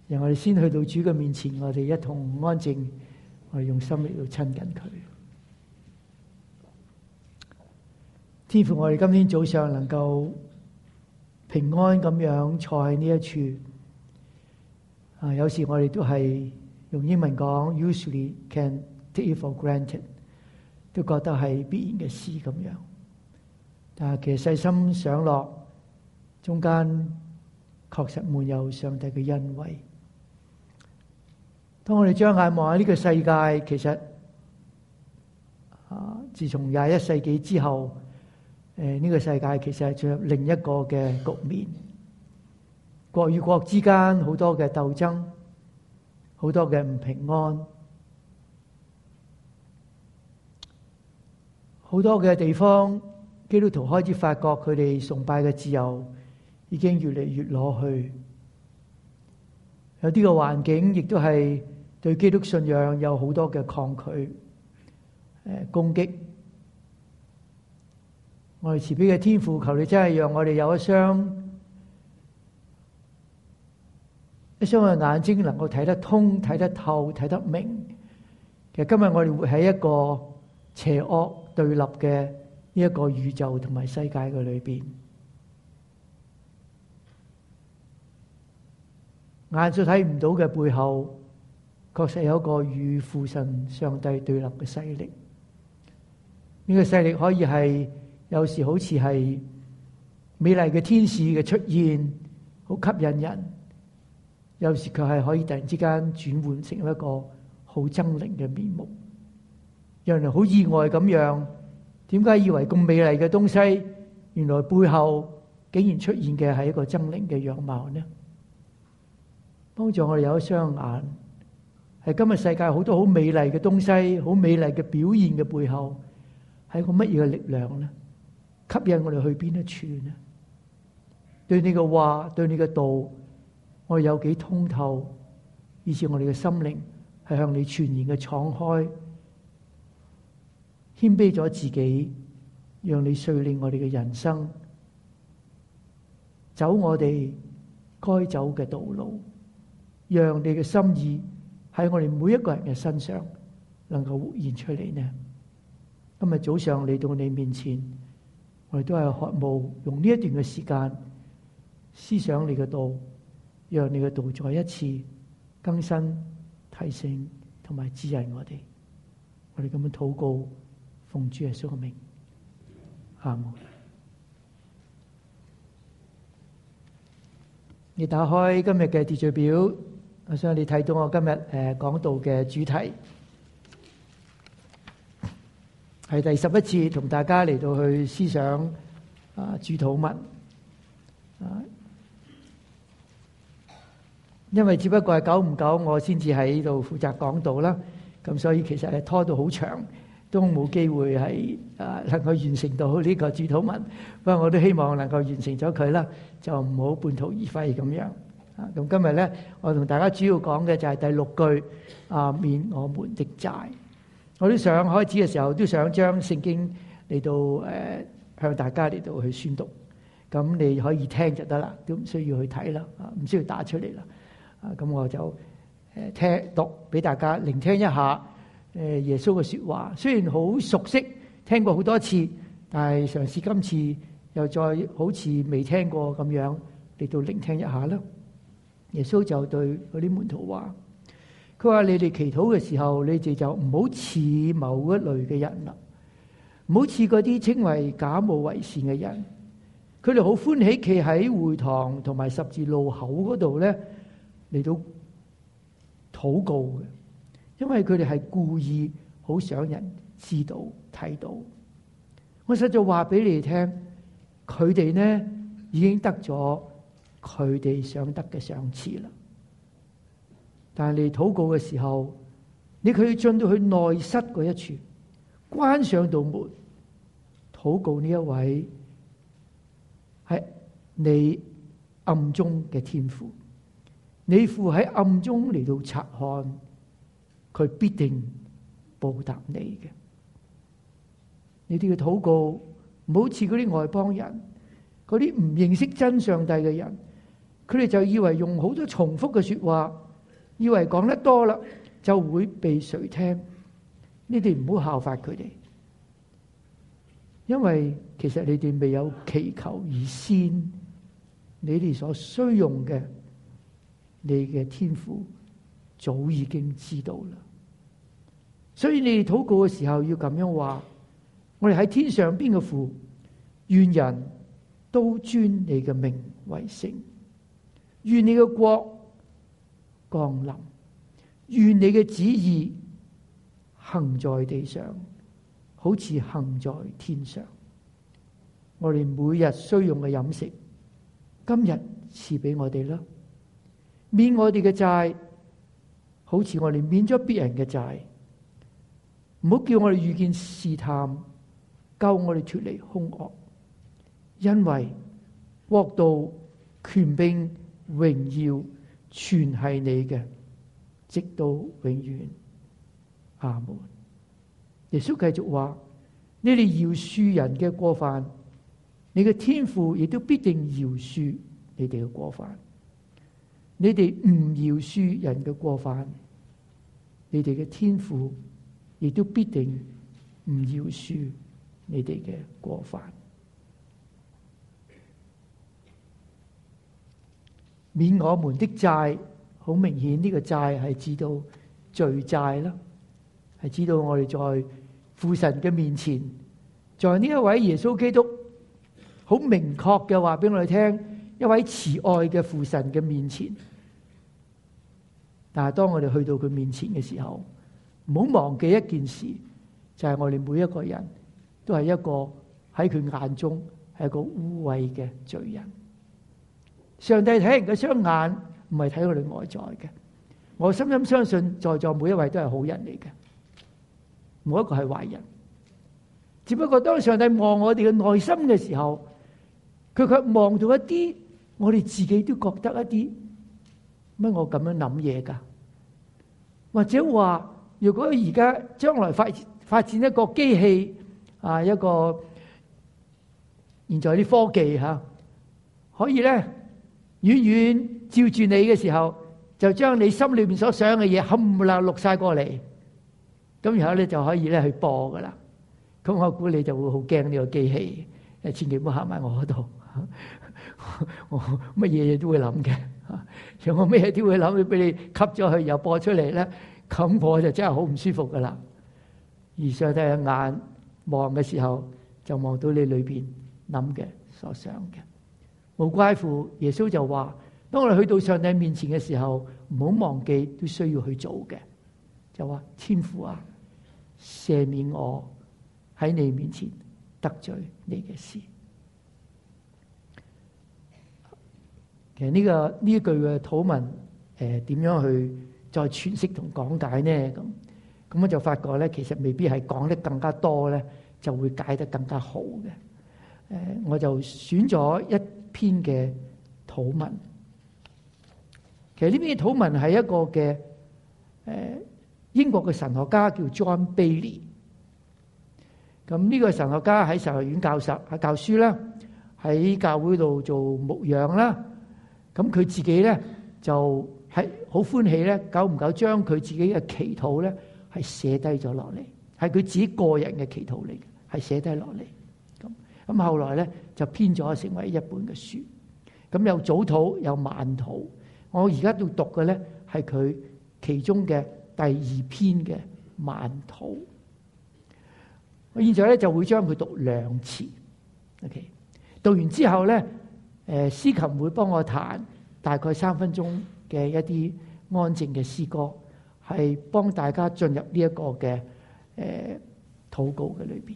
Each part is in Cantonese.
讓我哋先去到主嘅面前，我哋一同安靜，我哋用心嚟到親近佢。天父，我哋今天早上能夠平安咁樣坐喺呢一處，有時我哋都係用英文講 usually can take it for granted， 都覺得係必然嘅事咁樣。但係其實細心想落，中間確實滿有上帝嘅恩惠。當我哋將眼望喺呢個世界，其實自從21世紀之後，呢個世界其實係進入另一個嘅局面，國與國之間好多嘅鬥爭，好多嘅唔平安，好多嘅地方基督徒開始發覺佢哋崇拜嘅自由已經越嚟越攞去，有啲嘅環境亦都係對基督信仰有好多嘅抗拒、攻擊。我哋慈悲嘅天父，求你真係讓我哋有一雙嘅眼睛，能夠睇得通、睇得透、睇得明。其實今日我哋活喺一個邪惡對立嘅呢一個宇宙同埋世界嘅裏邊，眼所睇唔到嘅背後，確實有一個與父神上帝對立嘅勢力。呢個勢力可以係有時好似係美麗嘅天使嘅出現，好吸引人；有時佢係可以突然之間轉換成一個好猙獰嘅面目，讓人好意外咁樣。點解以為咁美麗嘅東西，原來背後竟然出現嘅係一個猙獰嘅樣貌呢？幫助我哋有一雙眼，係今日世界好多好美麗嘅東西，好美麗嘅表現嘅背後，係一個乜嘢嘅力量呢？吸引我哋去邊一處呢？對你嘅話，對你嘅道，我哋有幾通透，以致我哋嘅心靈係向你全然嘅敞開，謙卑咗自己，讓你率領我哋嘅人生，走我哋該走嘅道路，讓你嘅心意喺我哋每一個人嘅身上能夠活現出嚟呢？今日早上嚟到你面前，我哋都係渴慕用呢一段嘅時間思想你嘅道，讓你嘅道再一次更新、提醒同埋指引我哋。我哋咁樣禱告，奉主耶穌嘅名，阿門。你打開今日嘅秩序表，我想你睇到我今日講道嘅主題係第11次同大家嚟到去思想主禱文。因為只不過係久唔久我先至喺度負責講道啦，咁所以其實係拖到好長，都冇機會係能夠完成到呢個主禱文。不過我都希望能夠完成咗佢啦，就唔好半途而廢咁樣。咁今日咧，我同大家主要講嘅就係第6句免我們的債。我都想開始嘅時候，都想將聖經嚟到向大家嚟到去宣讀。咁你可以聽就得啦，都唔需要去睇啦，唔需要打出嚟啦。咁我就聽讀俾大家聆聽一下耶穌嘅說話。雖然好熟悉，聽過好多次，但係嘗試今次又再好似未聽過咁樣嚟到聆聽一下啦。耶穌就對嗰啲門徒話，佢話你哋祈禱嘅時候，你哋就唔好似某一類嘅人啦，唔好似嗰啲稱為假冒為善嘅人。佢哋好歡喜企喺會堂同埋十字路口嗰度咧嚟到禱告嘅，因為佢哋係故意好想人知道睇到。我實在話俾你哋聽，佢哋呢已經得咗佢哋想得嘅賞賜啦。但係你禱告嘅時候，你可以進到去內室嗰一處，關上道門，禱告呢一位係你暗中嘅天父。你父喺暗中嚟到察看，佢必定報答你嘅。你哋嘅禱告唔好似嗰啲外邦人，嗰啲唔認識真上帝嘅人， 佢哋就以為用好多重複嘅說話，以為講得多啦就會被誰聽。你哋唔好效法佢哋，因為其實你哋未有祈求以先，你哋所需用嘅，你嘅天父早已經知道啦。所以你哋禱告嘅時候要咁樣話：我哋喺天上邊嘅父，願人都尊你嘅名為聖，願你嘅國降臨，願你嘅旨意行在地上，好似行在天上。我哋每日需用嘅飲食，今日賜俾我哋啦。免我哋嘅債，好似我哋免咗別人嘅債。唔好叫我哋遇見試探，救我哋脫離兇惡。因為國度、權柄、榮耀，全係你嘅，直到永遠。阿門。耶穌繼續話：你哋饒恕人嘅過犯，你嘅天父亦都必定饒恕你哋嘅過犯。你哋唔饒恕人嘅過犯，你哋嘅天父亦都必定唔饒恕你哋嘅過犯。免我們的債，好明顯呢個債係指到罪債啦，係指到我哋在父神嘅面前，在呢一位耶穌基督好明確嘅話俾我哋聽，一位慈愛嘅父神嘅面前。但係當我哋去到佢面前嘅時候，唔好忘記一件事，就係我哋每一個人都係一個喺佢眼中係一個污穢嘅罪人。上帝睇人嘅雙眼唔係睇我哋外在嘅，我深深相信在座每一位都係好人嚟嘅，冇一個係壞人。只不過當上帝望我哋嘅內心嘅時候，佢卻望到一啲我哋自己都覺得一啲乜我咁樣諗嘢噶，或者話如果而家將來發展一個機器啊，一個現在啲科技吓，可以咧遠遠照住你嘅時候，就將你心裏面所想嘅嘢冚唪唥錄晒過嚟，咁然後咧就可以咧去播噶啦。咁我估你就會好驚呢個機器，千祈唔好行埋我嗰度。我乜嘢都會諗嘅，如果我乜嘢都會諗，俾你吸咗去又播出嚟咧，咁我就真係好唔舒服噶啦。而上帝嘅眼望嘅時候，就望到你裏邊諗嘅所想嘅。無怪乎耶穌就話：當我哋去到上帝面前嘅時候，唔好忘記都需要去做嘅，就話天父啊，赦免我喺你面前得罪你嘅事。其實呢一句嘅禱文，點樣去再詮釋同講解呢？咁我就發覺咧，其實未必係講得更加多咧，就會解得更加好嘅。我就選咗一篇嘅禱文。其實呢篇嘅禱文係一個嘅英國嘅神學家叫 John Bailey。咁呢個神學家喺神學院教書啦，喺教會度做牧養啦。咁佢自己咧就係好歡喜咧，久唔久將佢自己嘅祈禱咧係寫低咗落嚟，係佢自己個人嘅祈禱嚟嘅，係寫低落嚟。咁後來咧就編咗成為一本嘅書。咁有早禱有晚禱，我而家要讀嘅咧係佢其中嘅第二篇嘅晚禱。我現在咧就會將佢讀兩次。OK， 讀完之後咧，司琴會幫我彈大概3分鐘嘅一啲安靜嘅詩歌，係幫大家進入呢一個嘅禱告嘅裏邊。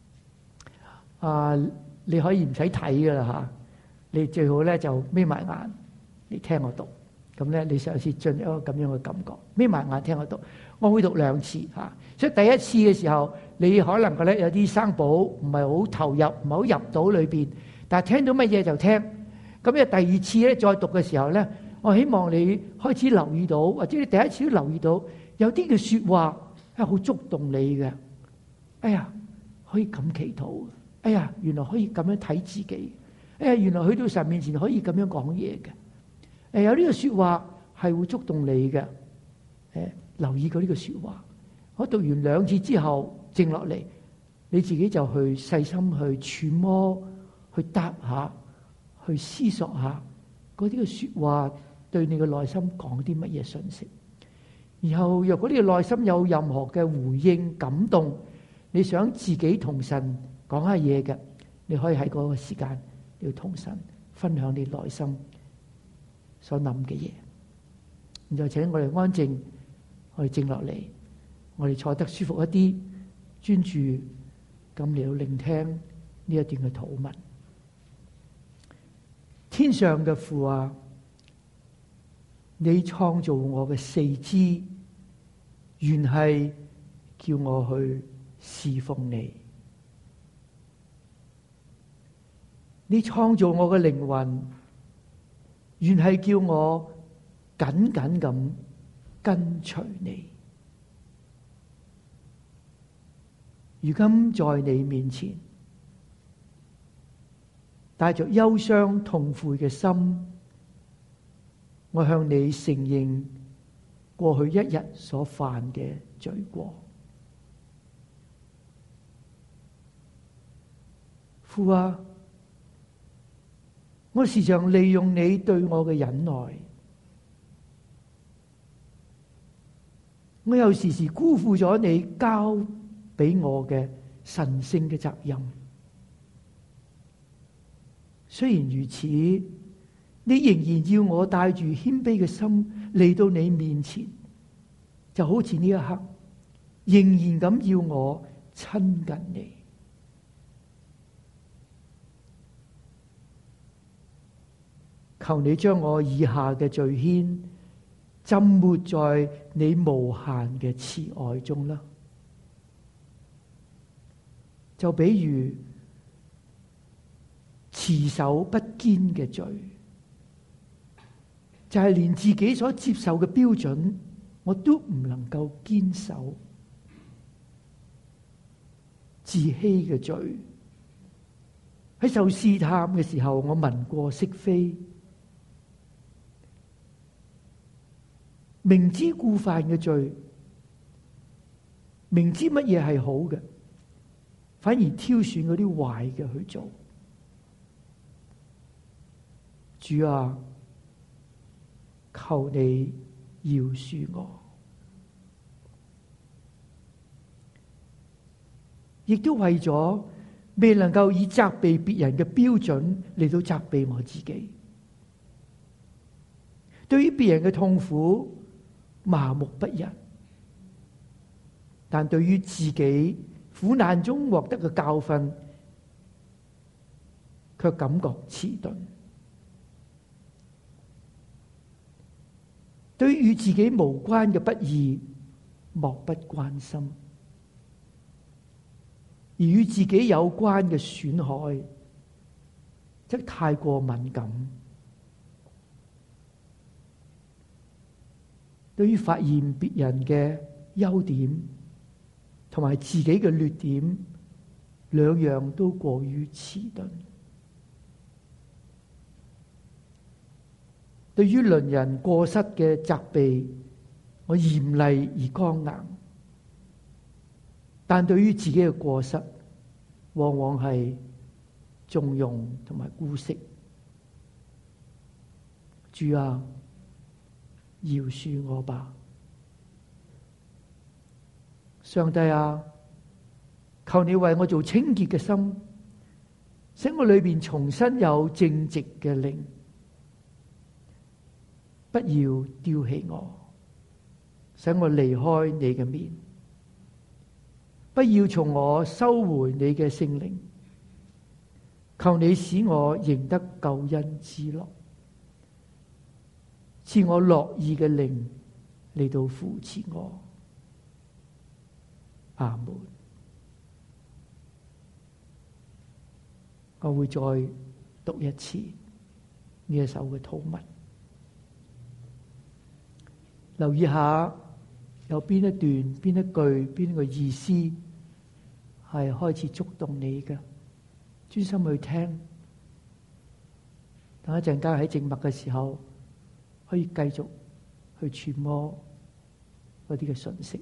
你可以唔使睇噶啦吓，你最好咧就眯埋眼嚟聽我讀。咁咧，你嘗試進入一個咁樣嘅感覺，眯埋眼聽我讀。我會讀2次吓，所以第一次嘅時候，你可能覺得有啲生保，唔係好投入，唔係好入到裏邊。但係聽到乜嘢就聽。咁咧第二次咧再讀嘅時候咧，我希望你開始留意到，或者你第一次都留意到，有啲嘅說話係好觸動你嘅。哎呀，可以咁祈禱。哎呀，原來可以咁樣睇自己。哎呀，原來去到神面前可以咁樣講嘢嘅。 有呢個說話係會觸動你嘅。留意過呢個說話。我讀完2次之後，靜落嚟，你自己就去細心去揣摩、去答下、去思索下嗰啲嘅說話對你嘅內心講啲乜嘢信息。然後若果你嘅內心有任何嘅回應、感動，你想自己同神講下嘢嘅，你可以喺嗰個時間要同神分享你內心所諗嘅嘢。然後請我哋安靜，我哋靜落嚟，我哋坐得舒服一啲，專注咁嚟到聆聽呢一段嘅禱文。天上嘅父啊，你創造我嘅四肢，原係叫我去侍奉你。你創造我嘅靈魂，原係叫我緊緊咁跟隨你。如今在你面前，帶着憂傷痛悔嘅心，我向你承認過去一日所犯嘅罪過。父啊，我時常利用你對我嘅忍耐，我又時時辜負咗你交俾我嘅神聖嘅責任。雖然如此，你仍然要我帶住謙卑嘅心嚟到你面前，就好似呢一刻，仍然咁要我親近你。求你將我以下嘅罪愆浸沒在你無限嘅慈愛中啦。就比如持守不堅嘅罪，就係連自己所接受嘅標準，我都唔能夠堅守。自欺嘅罪，喺受試探嘅時候，我聞過識非，明知故犯嘅罪，明知乜嘢係好嘅，反而挑選嗰啲壞嘅去做。主啊，求你饒恕我，亦都為咗未能夠以責備別人嘅標準嚟到責備我自己。對於別人嘅痛苦麻木不仁，但對於自己苦難中獲得嘅教訓，卻感覺遲鈍。對於與自己無關嘅不義，漠不關心；而與自己有關嘅損害，則太過敏感。對於發現別人嘅優點同埋自己嘅劣點，兩樣都過於遲鈍。對於鄰人過失嘅責備，我嚴厲而剛硬；但對於自己嘅過失，往往係縱容同埋姑息。主啊，饒恕我吧！上帝啊，求你為我做清潔嘅心，使我裏邊重新有正直嘅靈。不要丟棄我，使我離開你嘅面；不要從我收回你嘅聖靈。求你使我贏得救恩之樂，賜我樂意嘅靈嚟到扶持我。阿門。我會再讀一次呢一首嘅禱文。留意下有邊一段、邊一句、邊個意思係開始觸動你嘅，專心去聽。等一陣間喺靜默嘅時候， 可以繼續去傳播嗰啲嘅信息。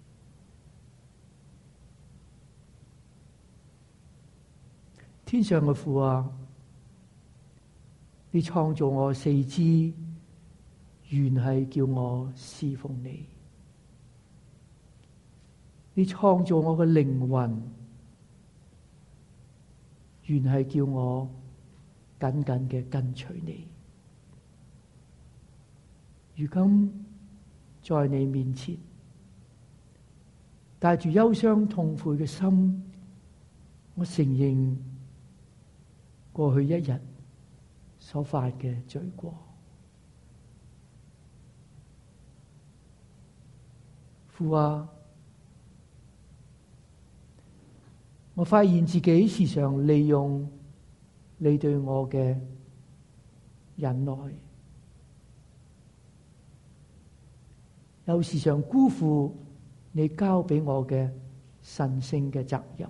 天上嘅父啊，你創造我四肢，原係叫我侍奉你；你創造我嘅靈魂，原係叫我緊緊嘅跟隨你。如今在你面前，帶住憂傷痛悔嘅心，我承認過去一日所犯嘅罪過。父啊，我發現自己時常利用你對我嘅忍耐，又時常辜負你交俾我嘅神聖嘅責任。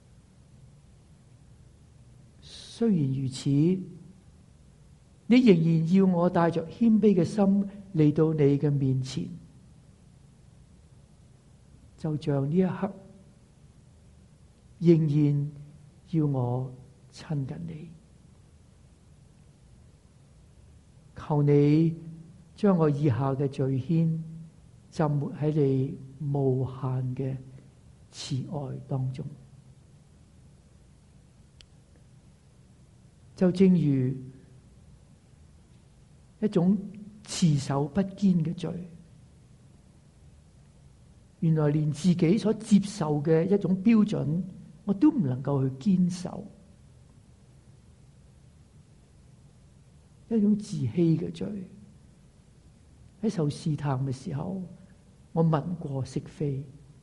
雖然如此，你仍然要我帶着謙卑嘅心嚟到你嘅面前，就像呢一刻，仍然要我親近你。求你將我以下嘅罪愆浸沒喺你無限嘅慈愛當中，就正如一種持守不堅嘅罪，原來連自己所接受嘅一種標準，我都唔能夠去堅守，一種自欺嘅罪。喺受試探嘅時候，我文過飾非，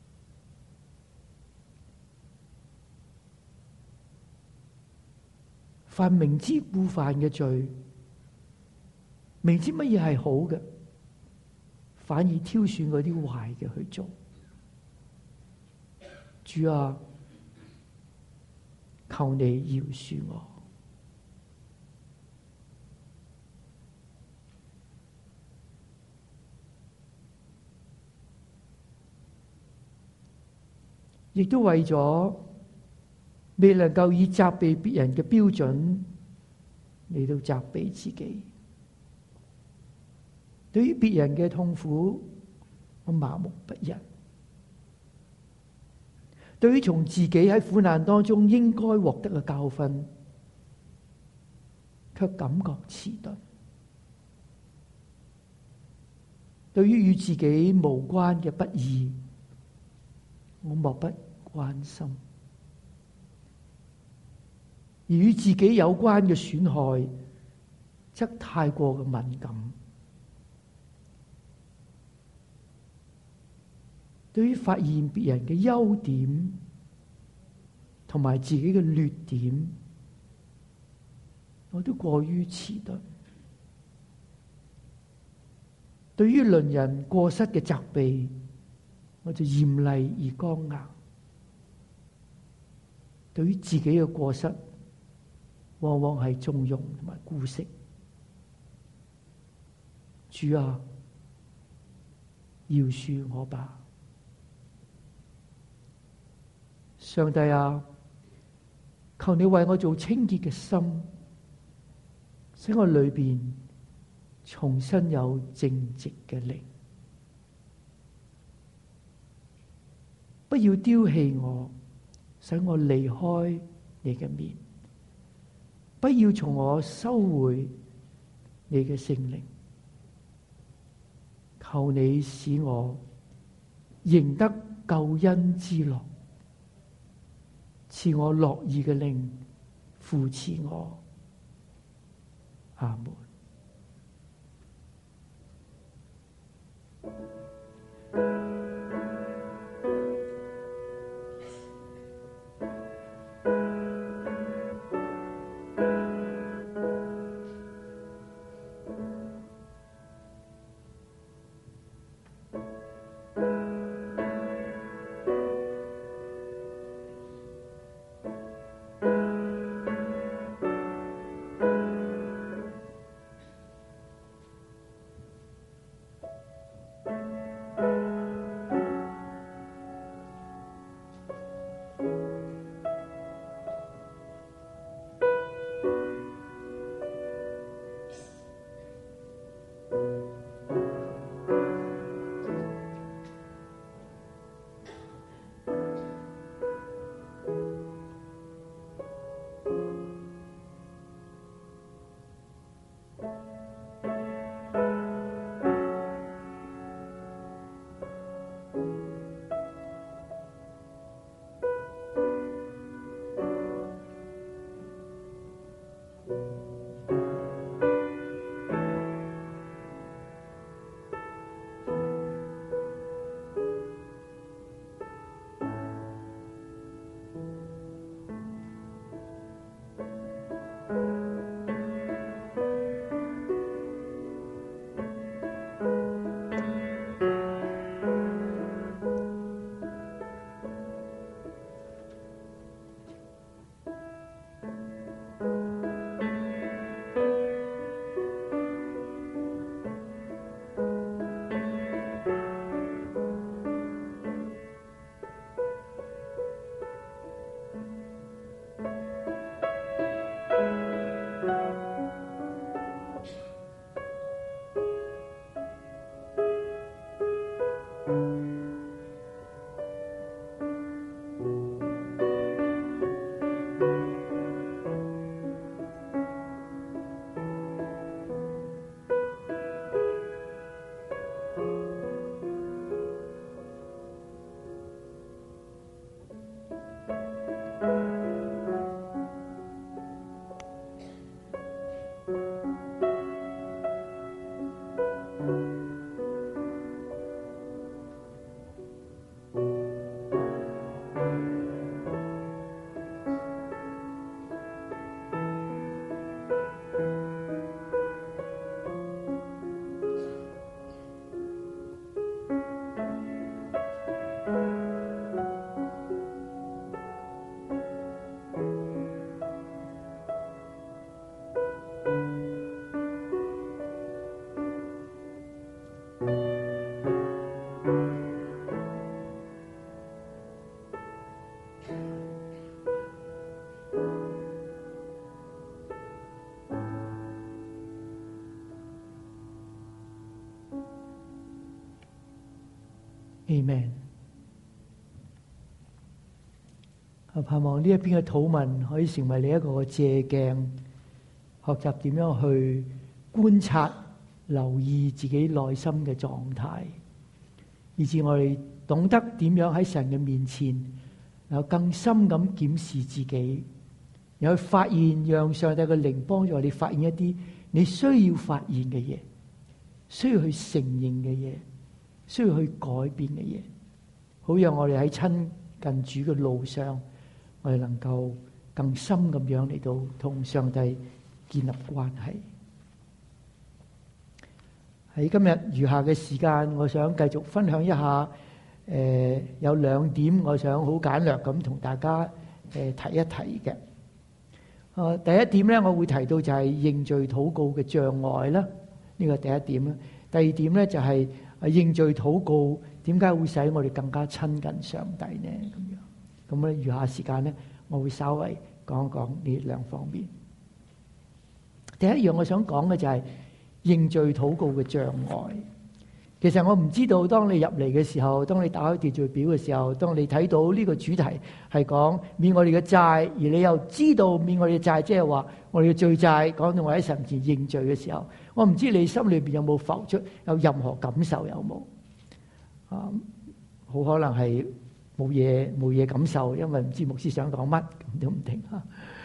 犯明知故犯嘅罪，明知乜嘢係好嘅，反而挑選嗰啲壞嘅去做。主啊，求你饒恕我。亦都為咗未能夠以責備別人嘅標準嚟到責備自己，對於別人嘅痛苦，我麻木不仁；對於從自己喺苦難當中應該獲得嘅教訓，卻感覺遲鈍；對於與自己無關嘅不義，我漠不關心；而與自己有關嘅損害，則太過嘅敏感。對於發現別人嘅優點同埋自己嘅劣點，我都過於遲鈍。對於鄰人過失嘅責備，我就嚴厲而剛硬；對於自己嘅過失，往往係縱容同埋姑息。主啊，饒恕我吧！上帝啊，求你為我做清潔嘅心，使我裏邊重新有正直嘅靈。不要丟棄我，使我離開你嘅面；不要從我收回你嘅聖靈。求你使我贏得救恩之樂，賜我樂意嘅靈扶持我。阿門。 Amen。我盼望呢一篇嘅禱文可以成為你一個借鏡，學習點樣去觀察、留意自己內心嘅狀態，以致我哋懂得點樣喺神嘅面前，有更深咁檢視自己，又去發現，讓上帝嘅靈幫助你發現一啲你需要發現嘅嘢，需要去承認嘅嘢，需要去改變嘅嘢，好讓我哋喺親近主嘅路上，我哋能夠更深咁樣嚟到同上帝建立關係。喺今日餘下嘅時間，我想繼續分享一下，有兩點我想好簡略咁同大家提一提嘅。第一點咧，我會提到就係認罪禱告嘅障礙啦，呢個第一點啦。第二點咧就係認罪禱告點解會使我哋更加親近上帝呢？咁咧餘下時間咧，我會稍微講一講呢兩方面。第一樣我想講嘅就係認罪禱告嘅障礙。其實我唔知道，當你入嚟嘅時候，當你打開秩序表嘅時候，當你睇到呢個主題係講免我哋嘅債，而你又知道免我哋嘅債，即係話我哋嘅罪債，講到我喺神前認罪嘅時候，我唔知你心裏邊有冇浮出有任何感受，有冇？好可能係冇嘢感受，因為唔知牧師想講乜，咁都唔定吓。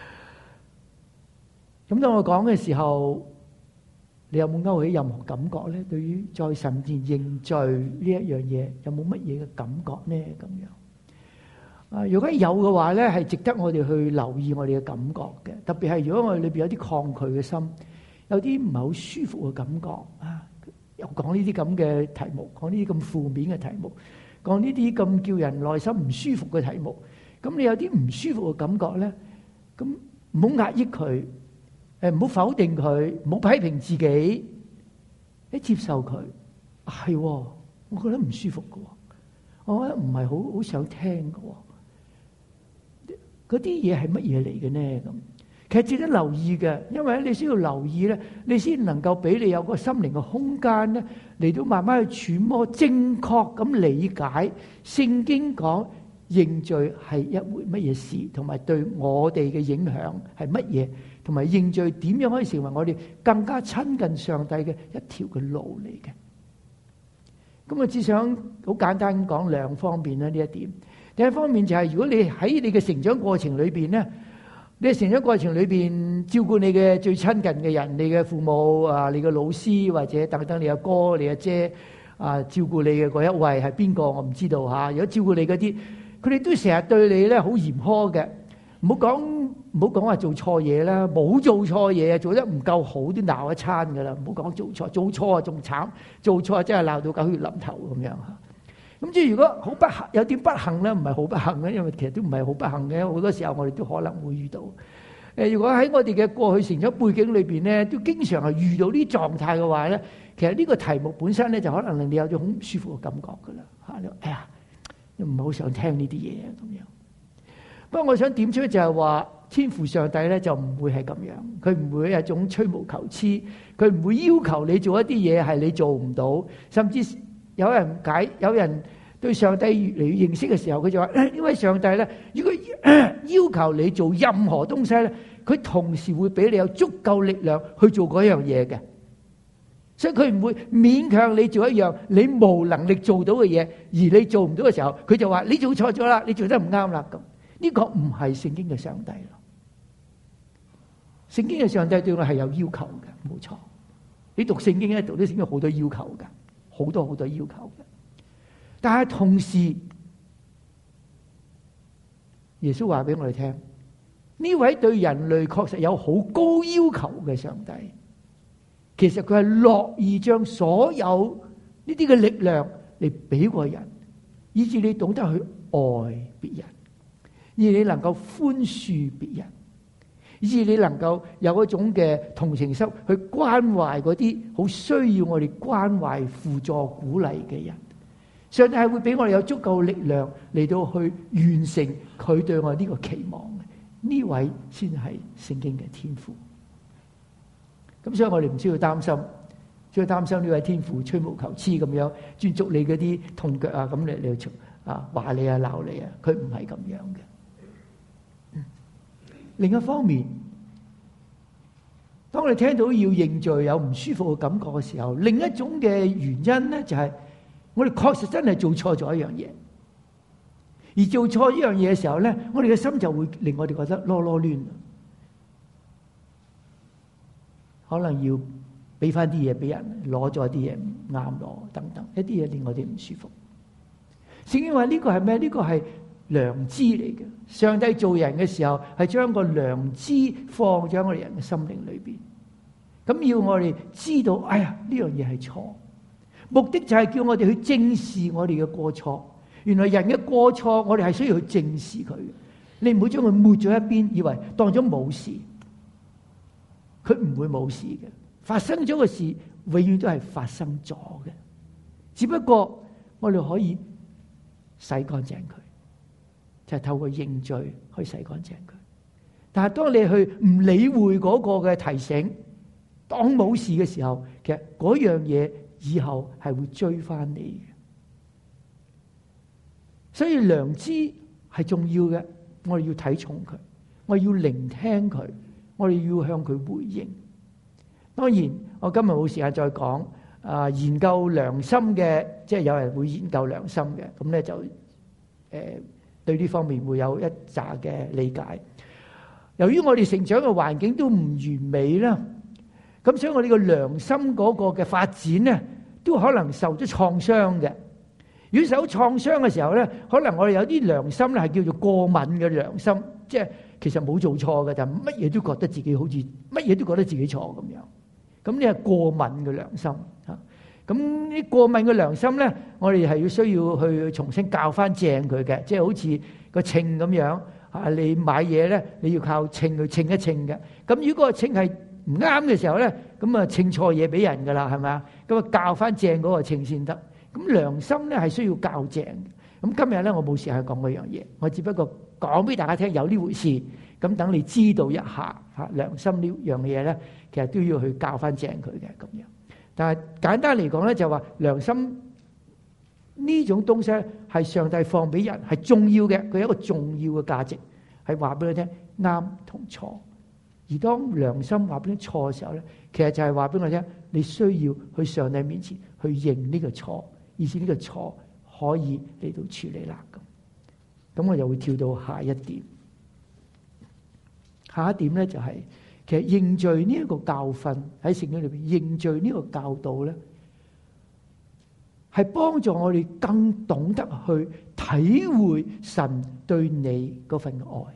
咁當我講嘅時候，你有冇勾起任何感覺咧？對於在神前認罪呢一樣嘢，有冇乜嘢嘅感覺呢？咁樣如果有嘅話咧，係值得我哋去留意我哋嘅感覺嘅。特別係如果我哋裏邊有啲抗拒嘅心，有啲唔係好舒服嘅感覺又講呢啲咁嘅題目，講呢啲咁負面嘅題目，講呢啲咁叫人內心唔舒服嘅題目，咁你有啲唔舒服嘅感覺咧，咁唔好壓抑佢。唔好否定佢，唔好批評自己，你接受佢。係，我覺得唔舒服嘅，我覺得唔係好想聽嘅。嗰啲嘢係乜嘢嚟嘅呢？咁其實值得留意嘅，因為你需要留意咧，你先能夠俾你有個心靈嘅空間咧，嚟到慢慢去揣摩，正確咁理解聖經講認罪係一回乜嘢事，同埋對我哋嘅影響係乜嘢。同埋認罪點樣可以成為我哋更加親近上帝嘅一條嘅路嚟嘅？咁我只想好簡單講兩方面啦。呢一點，第一方面就係如果你喺你嘅成長過程裏邊咧，你嘅成長過程裏邊照顧你嘅最親近嘅人，你嘅父母啊，你嘅老師或者等等，你阿哥、你阿姐啊，照顧你嘅嗰一位係邊個？我唔知道吓。如果照顧你嗰啲，佢哋都成日對你咧好嚴苛嘅。唔好講話做錯嘢啦，冇做錯嘢，做得唔夠好都鬧一餐噶啦。唔好講做錯，做錯啊仲慘，做錯真係鬧到狗血淋頭咁樣吓。咁即係如果好不幸，有啲不幸咧，唔係好不幸咧，因為其實都唔係好不幸嘅。好多時候我哋都可能會遇到。如果喺我哋嘅過去成長背景裏邊咧，都經常係遇到呢狀態嘅話咧，其實呢個題目本身咧就可能令你有種好唔舒服嘅感覺噶啦吓。你話哎呀，唔係好想聽呢啲嘢啊咁樣。不過我想點出就係話，天父上帝咧就唔會係咁樣，佢唔會係一種吹毛求疵，佢唔會要求你做一啲嘢係你做唔到，甚至有人對上帝越嚟越認識嘅時候，佢就話呢位上帝咧，如果要求你做任何東西咧，佢同時會俾你有足夠力量去做嗰樣嘢嘅，所以佢唔會勉強你做一樣你無能力做到嘅嘢，而你做唔到嘅時候，佢就話你做錯咗啦，你做得唔啱啦咁。呢個唔係聖經嘅上帝咯，聖經嘅上帝對我係有要求嘅，冇錯。你讀聖經咧，讀啲聖經好多要求嘅，好多要求嘅。但係同時，耶穌話俾我哋聽，呢位對人類確實有好高要求嘅上帝，其實佢係樂意將所有呢啲嘅力量嚟俾個人，以致你懂得去愛別人。而你能夠寬恕別人，以致你能夠有一種嘅同情心去關懷嗰啲好需要我哋關懷、輔助、鼓勵嘅人。上帝係會俾我哋有足夠力量嚟到去完成佢對我呢個期望嘅。呢位先係聖經嘅天父。咁所以我哋唔需要擔心， 最擔心呢位天父吹毛求疵咁樣專捉你嗰啲痛腳啊，咁你去話你啊鬧你啊，佢唔係咁樣嘅。另一方面，當你聽到要認罪有唔舒服嘅感覺嘅時候，另一種嘅原因咧就係我哋確實真係做錯咗一樣嘢，而做錯呢樣嘢嘅時候咧，我哋嘅心就會令我哋覺得囉囉攣，可能要俾翻啲嘢俾人，攞咗啲嘢唔啱攞等等，一啲嘢令我哋唔舒服。聖經話呢個係咩？呢個係良知嚟嘅。上帝做人嘅時候係將個良知放咗喺我哋人嘅心靈裏邊，咁要我哋知道，哎呀呢樣嘢係錯，目的就係叫我哋去正視我哋嘅過錯。原來人嘅過錯，我哋係需要去正視佢嘅。你唔好將佢抹咗一邊，以為當咗冇事，佢唔會冇事嘅。發生咗嘅事，永遠都係發生咗嘅，只不過我哋可以洗乾淨佢，就係透過認罪去洗乾淨佢。但係當你去唔理會嗰個嘅提醒，當冇事嘅時候，其實嗰樣嘢以後係會追翻你嘅。所以良知係重要嘅，我哋要睇重佢，我哋要聆聽佢，我哋要向佢回應。當然，我今日冇時間再講研究良心嘅，即係有人會研究良心嘅，咁咧就對呢方面會有一紮嘅理解。由於我哋成長嘅環境都唔完美啦，咁所以我哋個良心嗰個嘅發展咧，都可能受咗創傷嘅。如果受創傷嘅時候咧，可能我哋有啲良心咧係叫做過敏嘅良心，即係其實冇做錯嘅，但係乜嘢都覺得自己好似乜嘢都覺得自己錯咁樣。咁呢係過敏嘅良心嚇。咁呢過敏嘅良心咧，我哋係要需要去重新教翻正佢嘅，即係好似個秤咁樣嚇。你買嘢咧，你要靠秤去稱一稱嘅。咁如果個秤係唔啱嘅時候咧，咁啊稱錯嘢俾人噶啦，係咪啊？咁啊教翻正嗰個秤先得。咁良心咧係需要校正嘅。咁今日咧我冇時間講嗰樣嘢，我只不過講俾大家聽有呢回事。咁等你知道一下嚇良心呢樣嘢咧，其實都要去校翻正佢嘅咁樣。但係簡單嚟講咧，就話良心呢種東西係上帝放俾人係重要嘅，佢有一個重要嘅價值，係話俾你聽啱同錯。而當良心話俾你錯嘅時候咧，其實就係話俾我聽，你需要去上帝面前去認呢個錯，以至呢個錯可以嚟到處理啦。咁我又會跳到下一點。下一點咧就係、是，其實認罪呢一個教訓喺聖經裏邊，認罪呢個教導咧，係幫助我哋更懂得去體會神對你嗰份愛。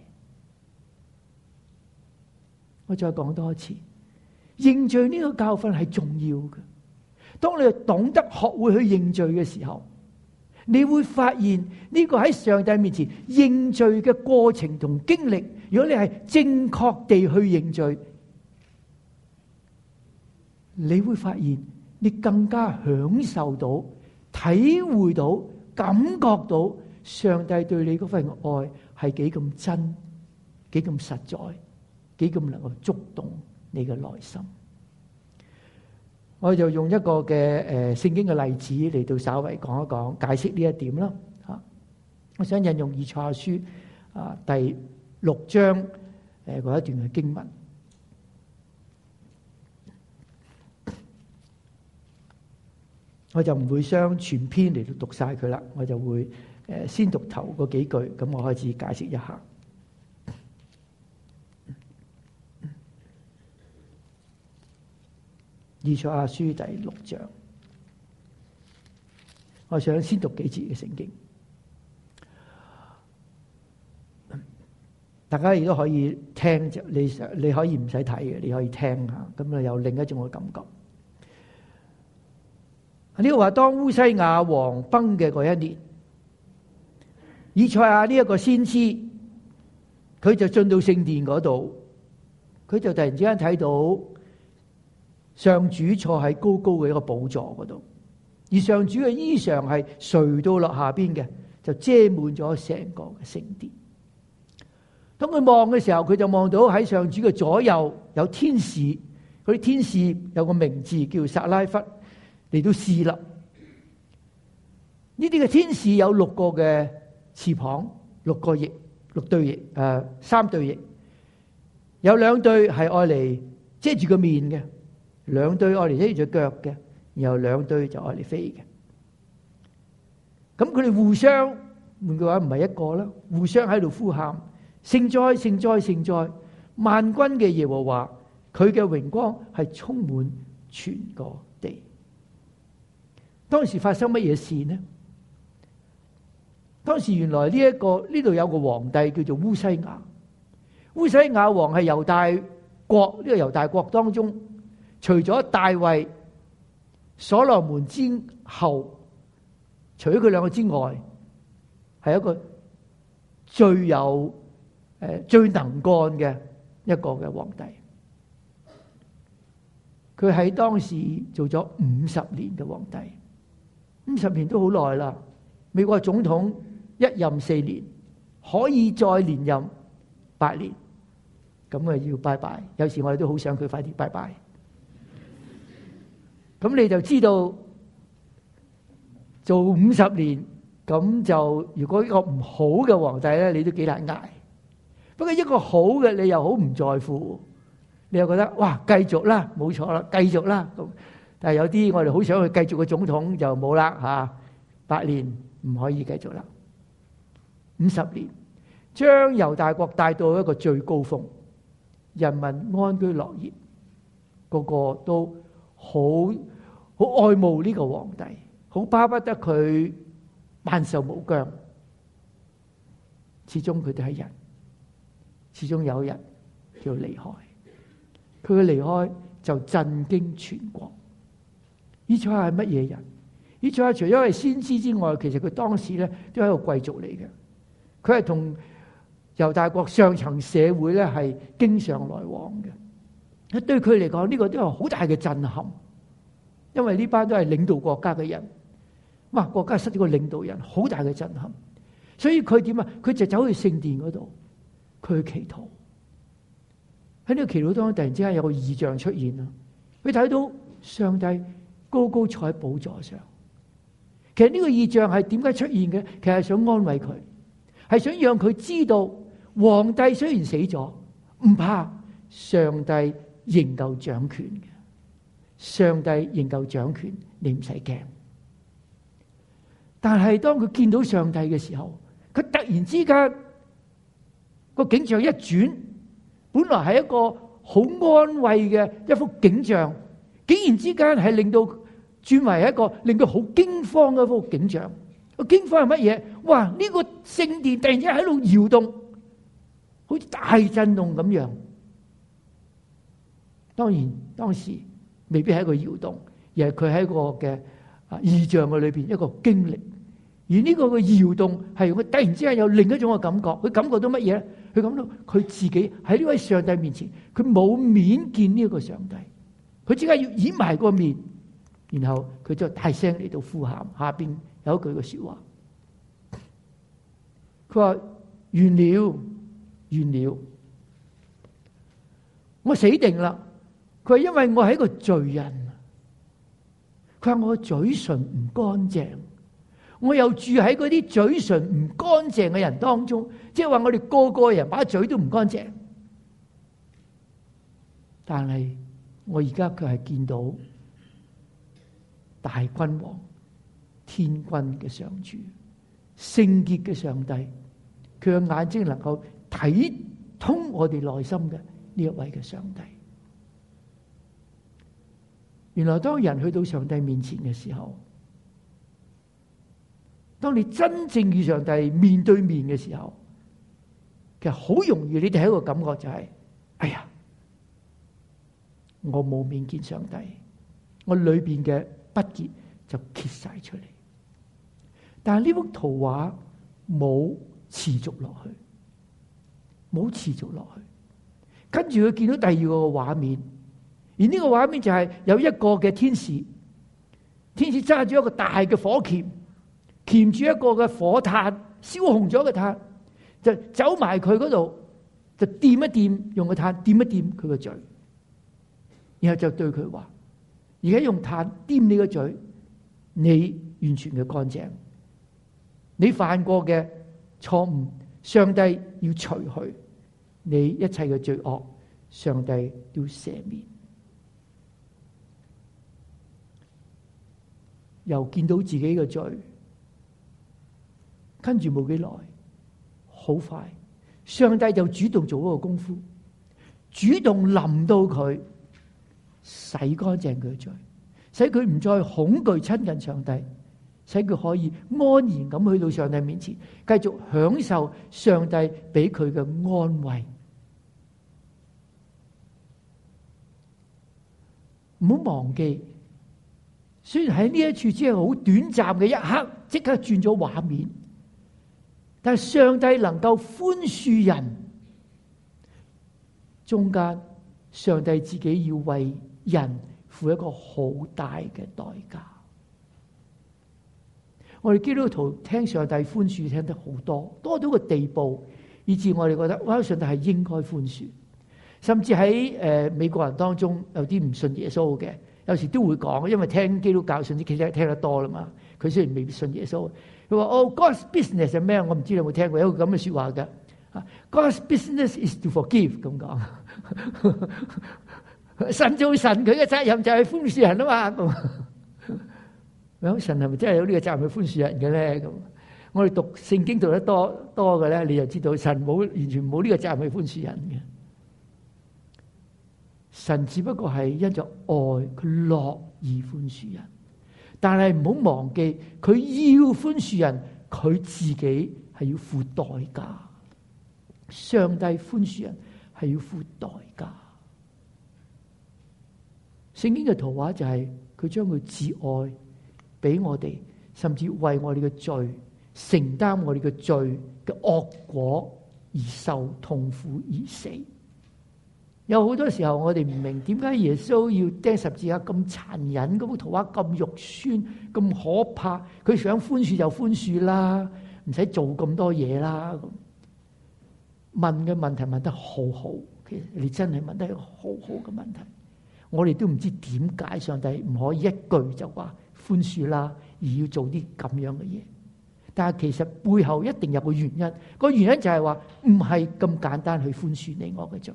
我再講多一次，認罪呢個教訓係重要嘅。當你懂得學會去認罪嘅時候，你會發現呢個喺上帝面前認罪嘅過程同經歷，如果你係正確地去認罪，你會發現你更加享受到、體會到、感覺到上帝對你嗰份愛係幾咁真、幾咁實在、幾咁能夠觸動你嘅內心。我就用一個嘅聖經嘅例子嚟到稍微講一講，解釋呢一點啦嚇。我想引用以賽亞書第6章嗰一段嘅經文，我就唔會將全篇嚟到讀晒佢啦，我就會先讀頭嗰幾句，咁我開始解釋一下。以賽亞書第6章，我想先讀幾節嘅聖經，大家亦都可以聽，你可以唔使睇嘅，你可以聽下，咁啊有另一種嘅感覺。呢個話當烏西亞王崩嘅嗰一年，以賽亞呢一個先知，佢就進到聖殿嗰度，佢就突然之間睇到上主坐喺高高嘅一個寶座嗰度，而上主嘅衣裳係垂到落下邊嘅，就遮滿咗成個嘅聖殿。當佢望嘅時候，佢就望到喺上主嘅左右有天使，嗰佢啲天使有個名字叫撒拉弗嚟到侍立。呢啲嘅天使有6個嘅翅膀，6個翼，6對翼，3對翼，有2對係愛嚟遮住個面嘅，2對愛嚟遮住隻腳嘅，然後2對就愛嚟飛嘅。咁佢哋互相，換句話唔係一個啦，互相喺度呼喊：聖哉，聖哉，聖哉！萬軍嘅耶和華，佢嘅榮光係充滿全個地。當時發生乜嘢事呢？當時原來呢度有個皇帝叫做烏西雅。烏西雅王係猶大國，呢個猶大國當中，除咗大衛、所羅門之後，除咗佢2個之外，係一個最有最能幹嘅一個嘅皇帝。佢喺當時做咗50年嘅皇帝，50年都好耐啦。美國總統一任4年，可以再連任8年，咁啊要拜拜。有時我哋都好想佢快啲拜拜。咁你就知道做50年，咁就如果一個唔好嘅皇帝咧，你都幾難捱。不過一個好嘅，你又好唔在乎，你又覺得哇，繼續啦，冇錯啦，繼續啦。咁但係有啲我哋好想去繼續嘅總統就冇啦嚇，8年唔可以繼續啦。50年將猶大國帶到一個最高峰，人民安居樂業，個個都好愛慕呢個皇帝，好巴不得佢萬壽無疆。始終佢哋係人，始終有人要離開。佢嘅離開就震驚全國。以賽亞係乜嘢人？以賽亞除咗係先知之外，其實佢當時咧都係一個貴族嚟嘅。佢係同猶大國上層社會咧係經常來往嘅。對佢嚟講，呢個都係好大嘅震撼，因為呢班都係領導國家嘅人。哇！國家失咗個領導人，好大嘅震撼。所以佢點啊？佢就走去聖殿嗰度，佢去祈禱。喺呢個祈禱當中，突然之間有個異象出現啦。佢睇到上帝高高坐喺寶座上。其實呢個異象係點解出現嘅？其實係想安慰佢，係想讓佢知道皇帝雖然死咗，唔怕，上帝仍舊掌權嘅。上帝仍舊掌權，你唔使驚。但係當佢見到上帝嘅時候，佢突然之間個景象一轉，本來係一個好安慰嘅一幅景象，竟然之間係令到轉為一個令到好驚慌嘅一幅景象。個驚慌係乜嘢？哇！呢個聖殿突然之間喺度搖動，好似大震動咁樣。當然當時未必係一個搖動，而係佢喺一個嘅異象嘅裏邊一個經歷。而呢個嘅搖動係佢突然之間有另一種嘅感覺。佢感覺到乜嘢咧？佢感到佢自己喺呢位上帝面前，佢冇面見呢一個上帝，佢只係要掩埋個面，然後佢就大聲嚟到呼喊。下邊有一句嘅說話，佢話：完了，完了，我死定啦！佢話因為我係一個罪人，佢話我嘴唇唔乾淨。我又住喺嗰啲嘴唇唔乾淨嘅人當中，即係話我哋個個人把嘴都唔乾淨。但係我而家佢係見到大君王、天君嘅上主、聖潔嘅上帝，佢嘅眼睛能夠睇通我哋內心嘅呢一位嘅上帝。原來當人去到上帝面前嘅時候，當你真正與上帝面對面嘅時候，其實好容易你哋係一個感覺就係，哎呀，我冇面見上帝，我裏邊嘅不潔就揭晒出嚟。但係呢幅圖畫冇持續落去，冇持續落去。跟住佢見到第二個畫面，而呢個畫面就係有一個嘅天使，天使揸住一個大嘅火鉗，鉗住一個嘅火炭，燒紅咗嘅炭，就走埋佢嗰度，就掂一掂，用個炭掂一掂佢個嘴。 然後就對佢話：而家用炭掂你個嘴，你完全嘅乾淨。你犯過嘅錯誤，上帝要除去你一切嘅罪惡，上帝要赦免。又見到自己嘅罪，跟住冇幾耐，好快，上帝就主動做嗰個功夫，主動臨到佢，洗乾淨佢嘅罪，使佢唔再恐懼親近上帝，使佢可以安然咁去到上帝面前，繼續享受上帝俾佢嘅安慰。唔好忘記，雖然喺呢一處只係好短暫嘅一刻，即刻轉咗畫面，但係上帝能夠寬恕人，中間上帝自己要為人付一個好大嘅代價。我哋基督徒聽上帝寬恕聽得好多，多到個地步，以致我哋覺得哇，上帝係應該寬恕。甚至喺美國人當中有啲唔信耶穌嘅，有時都會講，因為聽基督教信息其實聽得多啦嘛。佢雖然未必信耶穌，佢話哦 God's business 係咩？我唔知你有冇聽過有個咁嘅說話嘅。God's business is to forgive 咁講。神做神，佢嘅責任就係寬恕人啊嘛。咁神係咪真係有呢個責任去寬恕人嘅咧？咁我哋讀聖經讀得多嘅咧，你就知道神冇完全冇呢個責任去寬恕人嘅。神只不過係因着愛，佢樂意寬恕人，但係唔好忘記，佢要寬恕人，佢自己係要付代價。上帝寬恕人係要付代價。聖經嘅圖畫就係佢將佢至愛俾我哋，甚至為我哋嘅罪承擔我哋嘅罪嘅惡果而受痛苦而死。有好多時候我哋唔明點解耶穌要釘十字架咁殘忍，嗰幅圖畫咁肉酸咁可怕，佢想寬恕就寬恕啦，唔使做咁多嘢啦。問嘅問題問得好好，其實你真係問得一個好好嘅問題。我哋都唔知點解上帝唔可以一句就話寬恕啦，而要做啲咁樣嘅嘢。但係其實背後一定有個原因，個原因就係話唔係咁簡單去寬恕你我嘅罪。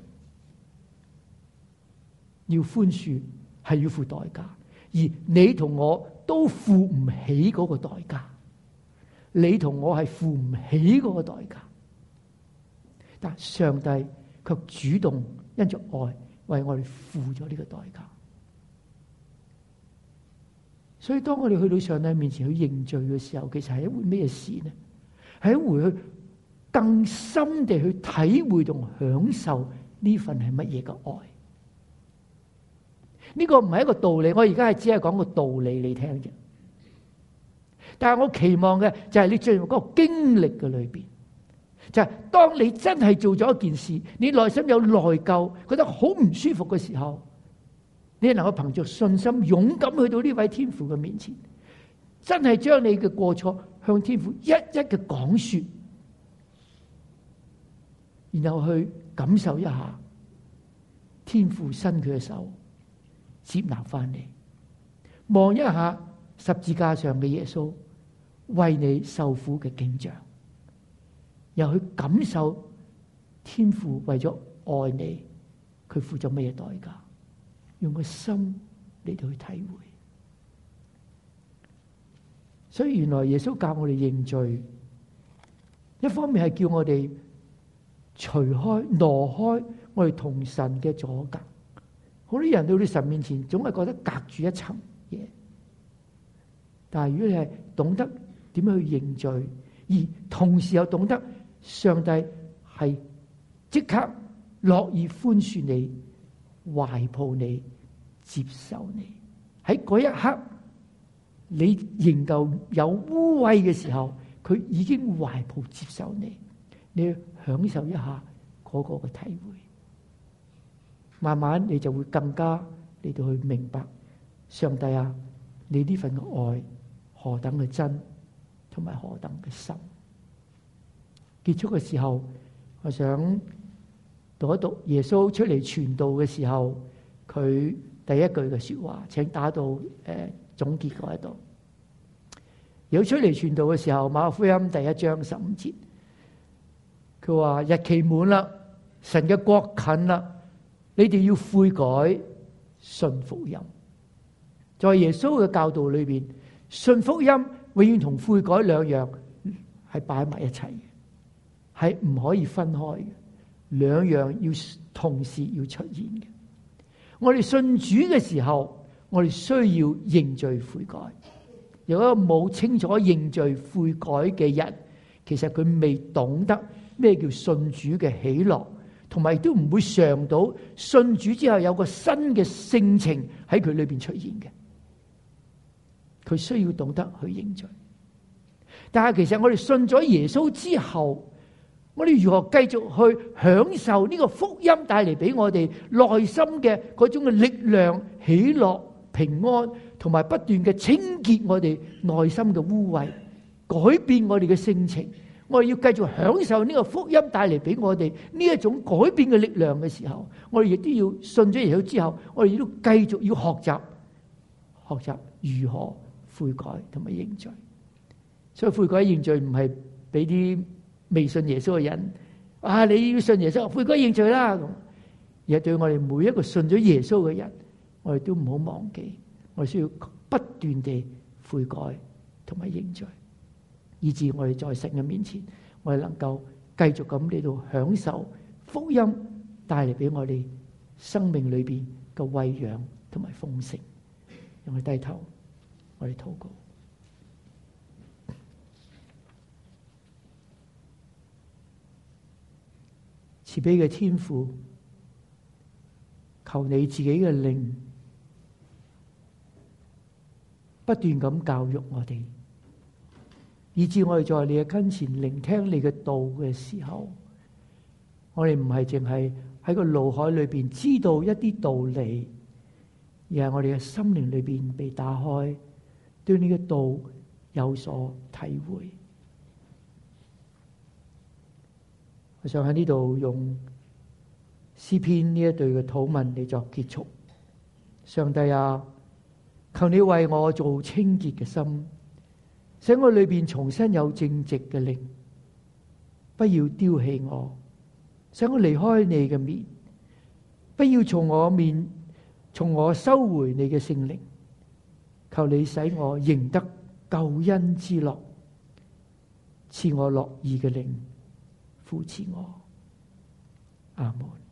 要寬恕係要付代價，而你同我都付唔起嗰個代價，你同我係付唔起嗰個代價，但上帝卻主動因着愛為我哋付咗呢個代價。所以當我哋去到上帝面前去認罪嘅時候，其實係一回咩事呢？係一回去更深地去體會同享受呢份係乜嘢嘅愛。呢個唔係一個道理，我而家係只係講個道理你聽啫。但係我期望嘅就係你進入嗰個經歷嘅裏邊，就係當你真係做咗一件事，你內心有內疚，覺得好唔舒服嘅時候，你能夠憑着信心勇敢去到呢位天父嘅面前，真係將你嘅過錯向天父一一嘅講說，然後去感受一下天父伸佢嘅手接納翻你，望一下十字架上嘅耶穌為你受苦嘅景象，又去感受天父為咗愛你，佢付咗咩代價，用個心嚟到去體會。所以原來耶穌教我哋認罪，一方面係叫我哋除開挪開我哋同神嘅阻隔。好多人到你神面前，總係覺得隔住一層嘢。但係如果你係懂得點樣去認罪，而同時又懂得上帝係即刻樂意寬恕你、懷抱你、接受你，喺嗰一刻你仍舊有污穢嘅時候，佢已經懷抱接受你，你去享受一下嗰個嘅體會。慢慢你就會更加嚟到去明白上帝啊，你呢份嘅愛何等嘅真，同埋何等嘅深。結束嘅時候，我想讀一讀耶穌出嚟傳道嘅時候，佢第一句嘅說話，請打到總結嗰一度。有出嚟傳道嘅時候，馬可福音第1章15節，佢話日期滿啦，神嘅國近啦，你哋要悔改，信福音。在耶穌嘅教導裏邊，信福音永遠同悔改兩樣係擺埋一齊嘅，係唔可以分開嘅，兩樣要同時要出現嘅。我哋信主嘅時候，我哋需要認罪悔改。如果冇清楚認罪悔改嘅人，其實佢未懂得咩叫信主嘅喜樂，同埋亦都唔會嘗到信主之後有個新嘅性情喺佢裏邊出現嘅。佢需要懂得去認罪。但係其實我哋信咗耶穌之後，我哋如何繼續去享受呢個福音帶嚟俾我哋內心嘅嗰種嘅力量、喜樂、平安，同埋不斷嘅清潔我哋內心嘅污穢，改變我哋嘅性情。我哋要繼續享受呢個福音帶嚟俾我哋呢一種改變嘅力量嘅時候，我哋亦都要信咗耶穌之後，我哋亦都繼續要學習如何悔改同埋認罪。所以悔改認罪唔係俾啲未信耶穌嘅人你要信耶穌悔改認罪啦，咁而係對我哋每一個信咗耶穌嘅人，我哋都唔好忘記，我哋需要不斷地悔改同埋認罪，以致我哋在神嘅面前，我哋能夠繼續咁嚟到享受福音帶嚟俾我哋生命裏邊嘅餵養同埋豐盛。讓我哋低頭，我哋禱告。慈悲嘅天父，求你自己嘅靈不斷咁教育我哋，以致我哋在你嘅跟前聆聽你嘅道嘅時候，我哋唔係淨係喺個腦海裏邊知道一啲道理，而係我哋嘅心靈裏邊被打開，對你嘅道有所體會。我想喺呢度用詩篇呢一句嘅禱文嚟作結束。上帝啊，求你為我做清潔嘅心，使我裏邊重新有正直嘅靈，不要丟棄我，使我離開你嘅面，不要從我收回你嘅聖靈。求你使我贏得救恩之樂，賜我樂意嘅靈扶持我。阿門。